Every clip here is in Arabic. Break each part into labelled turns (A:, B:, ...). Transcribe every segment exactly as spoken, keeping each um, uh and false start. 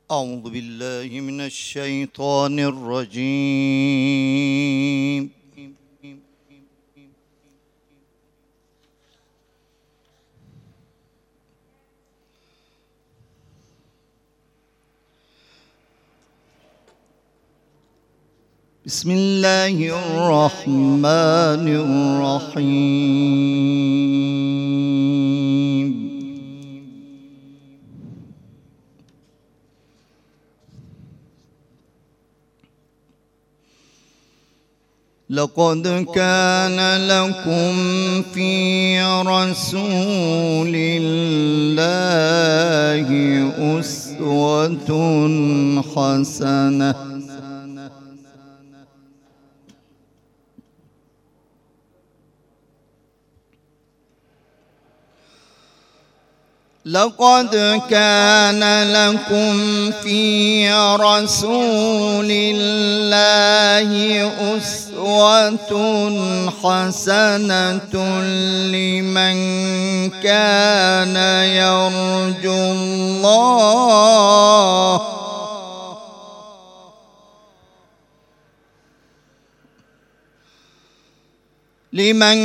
A: أعوذ بالله من الشيطان الرجيم. بسم الله الرحمن الرحيم. لقد كان لكم في رسول الله أسوة حسنة لقد كان لكم في رسول الله أسوة حسنة لمن كان يرجو الله لمن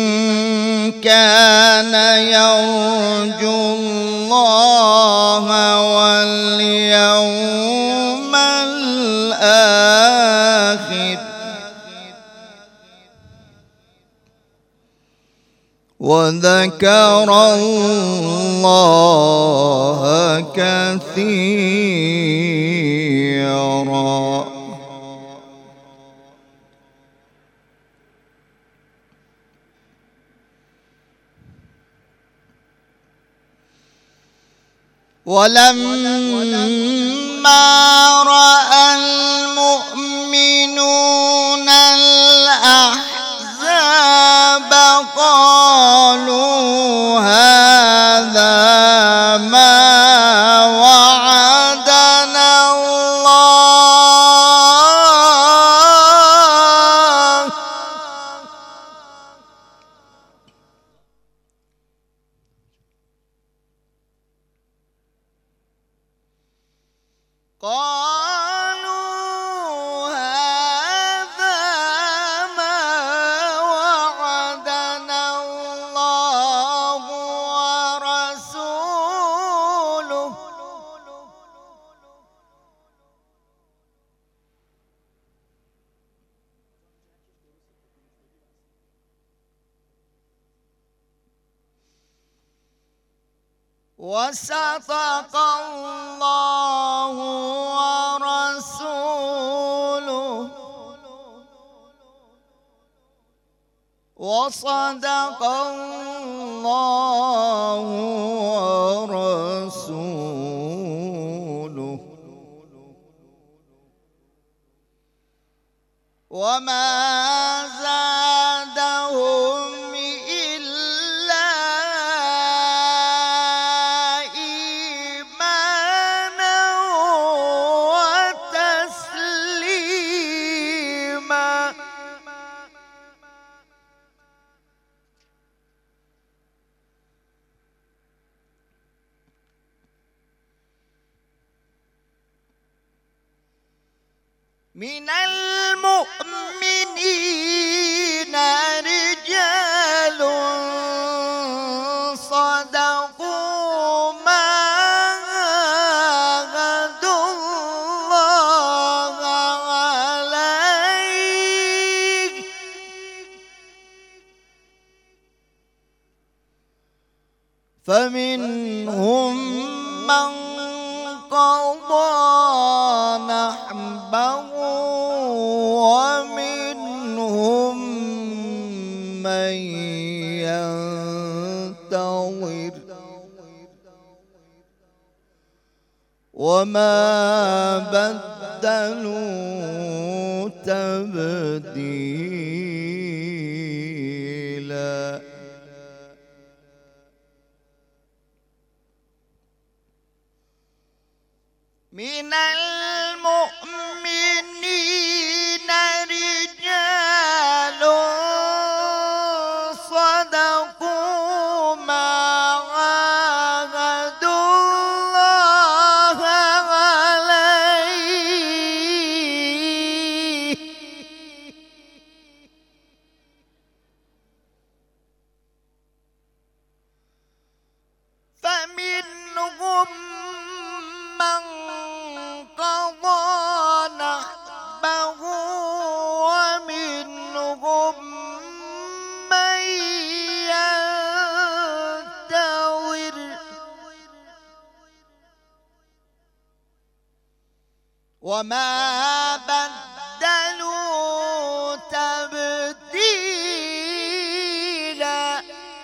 A: كان يرجو الله واليوم الآخر وذكر الله كثيرا. ولما رأى المؤمنون الأحزاب قالوا هذا ما وعدنا الله قالوا هذا ما وعدنا الله ورسوله وصدق الله ورسوله وصدق الله ورسوله وما زادهم إلا إيمانا وتسليما. من المؤمنين رجال صدقوا ما عاهدوا الله عليه فمنهم من قضى نحبه ومنهم من ينتظر وما بدلوا تبديلا. من المؤمنين رجال صدقوا ما عاهدوا الله وما بدلوا تبديلا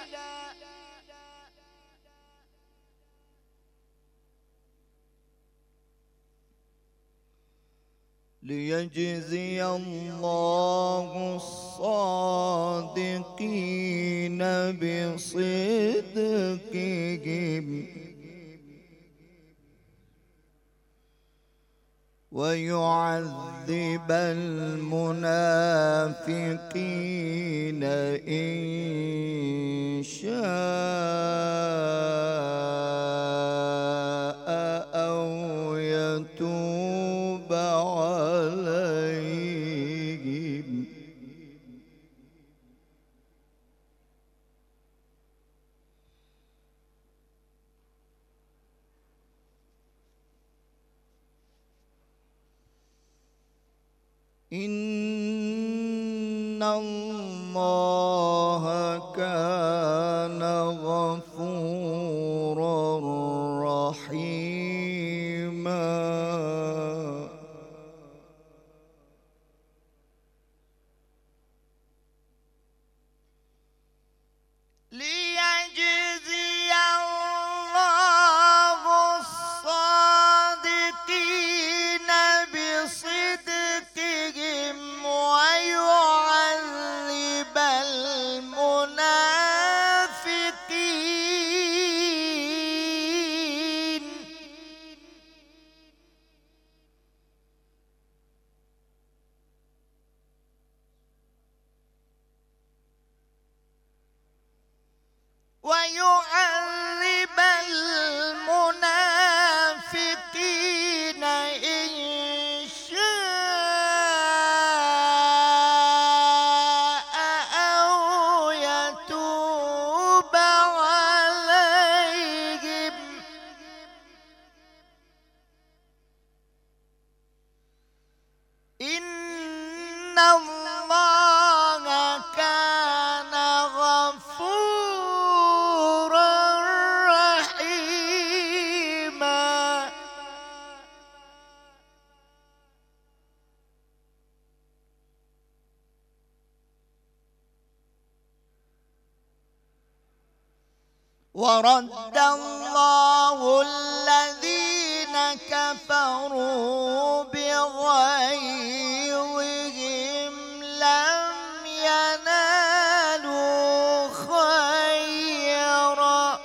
A: ليجزي الله الصادقين بصدقهم ويعذب المنافقين إن شاء أو يتوب عليهم إن الله كان غفورا رحيما ليجزي الله الصادقين بصدقهم ويعذب المنافقين ويعذب المنافقين إن شاء أو يتوب عليهم إن الله كان غفورا رحيما ورد الله الذين كفروا بغيظهم لم ينالوا خيرا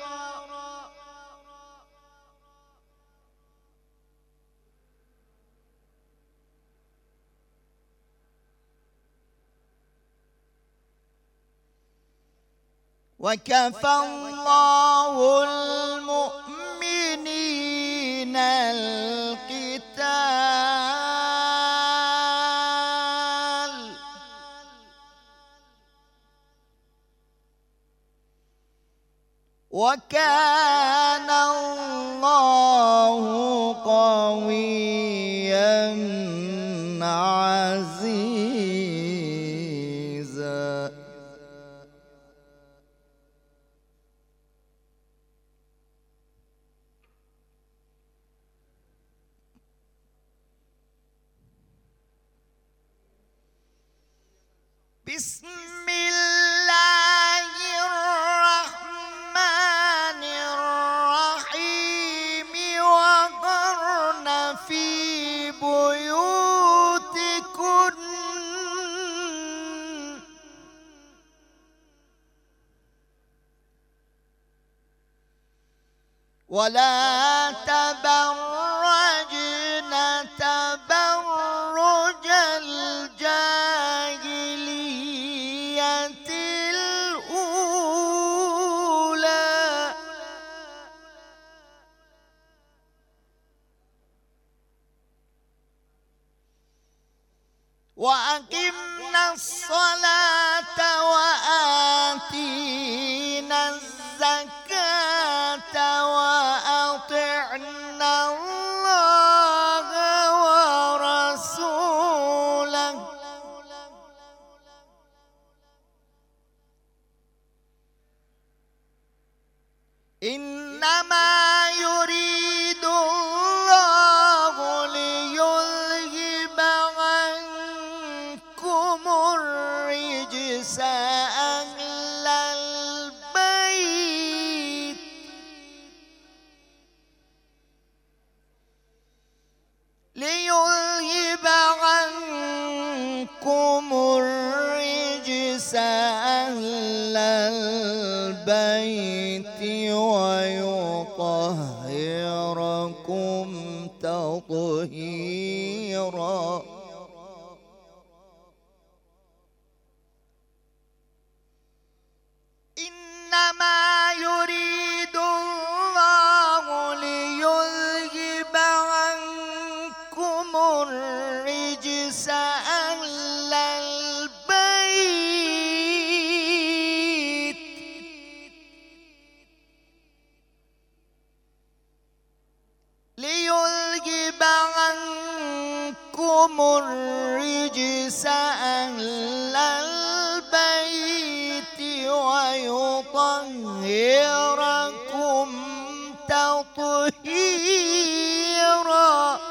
A: وكفى الله المؤمنين القتال وكان الله قويا عزيزا بسم الله الرحمن الرحيم وقرن في بيوتكن ولا تبرجن تبرج الجاهلية الأولى وأقمنا الصلاة وآتينا الزكاة وأطعنا الله ورسوله إنما يريد الله ليذهب ليذهب عنكم الرجس أهل البيت ويطهركم تطهيرا. إنما يريد الله ليذهب عنكم الرجس أهل البيت ليذهب عنكم الرجس أهل البيت ويطهركم تطهيرا.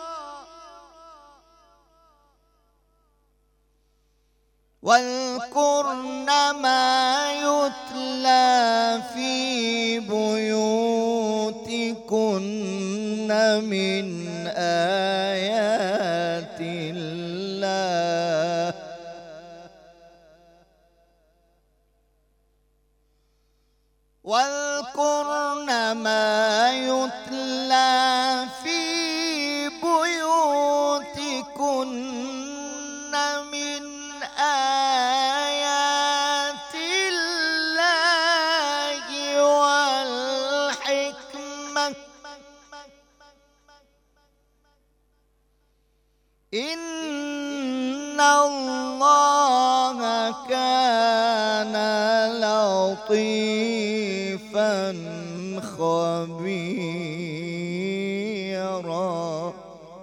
A: واذكرن ما يتلى في بيوتكن من آيات الله واذكرن ما يتلى في بيوتكن من آيات الله والحكمة إن الله كان لطيفا خبيرا.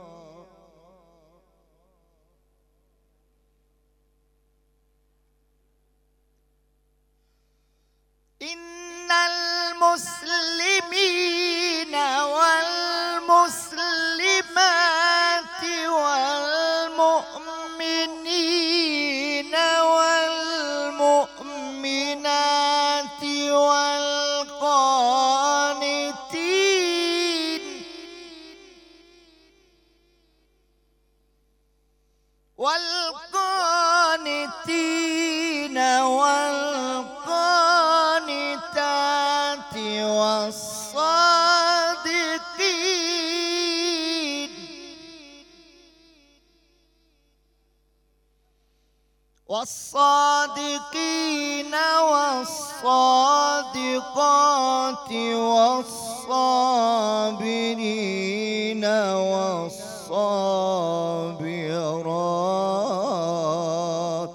A: إن المسلمين والمسلمات والمؤمنين والمؤمنات والقانتين والقانتين والقانتات والصادقين والصادقين والصادقات والصابرين والصابرات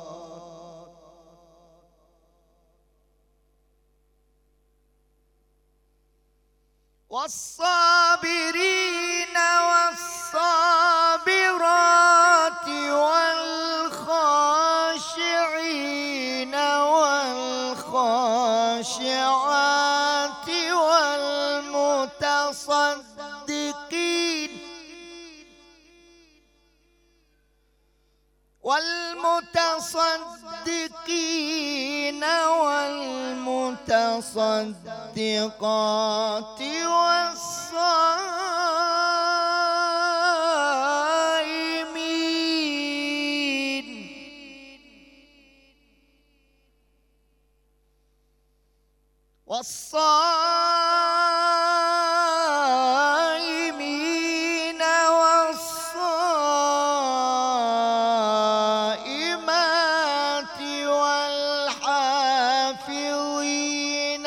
A: والصابرين والصابرات والخاشعين والخاشعات والمتصدقين والمتصدقين والمتصدقات والصائمين والصائمين والصائمات والحافظين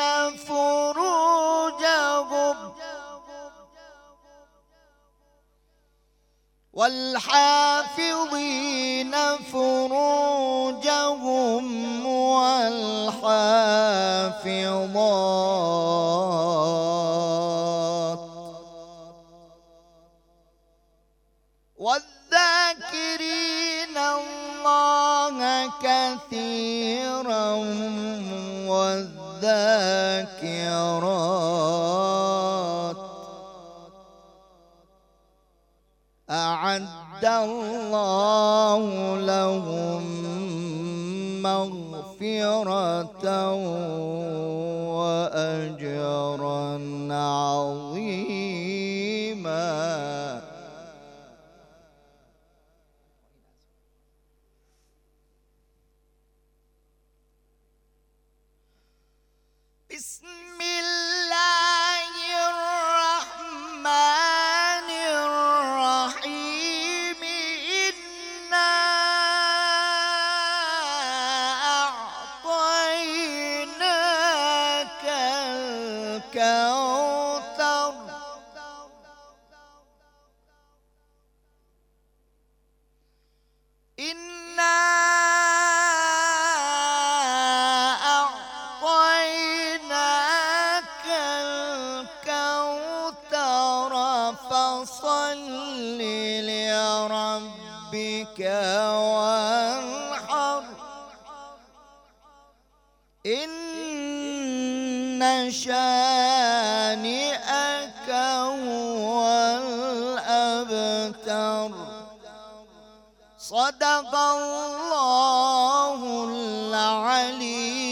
A: فروجهم والحافظين فروجهم والحافظات والذاكرين الله كثيرا والذاكرات أعد الله لهم مغفرة وأجرا عظيما. فصل لربك وانحر إن شانئك هو الأبتر. صدق الله العلي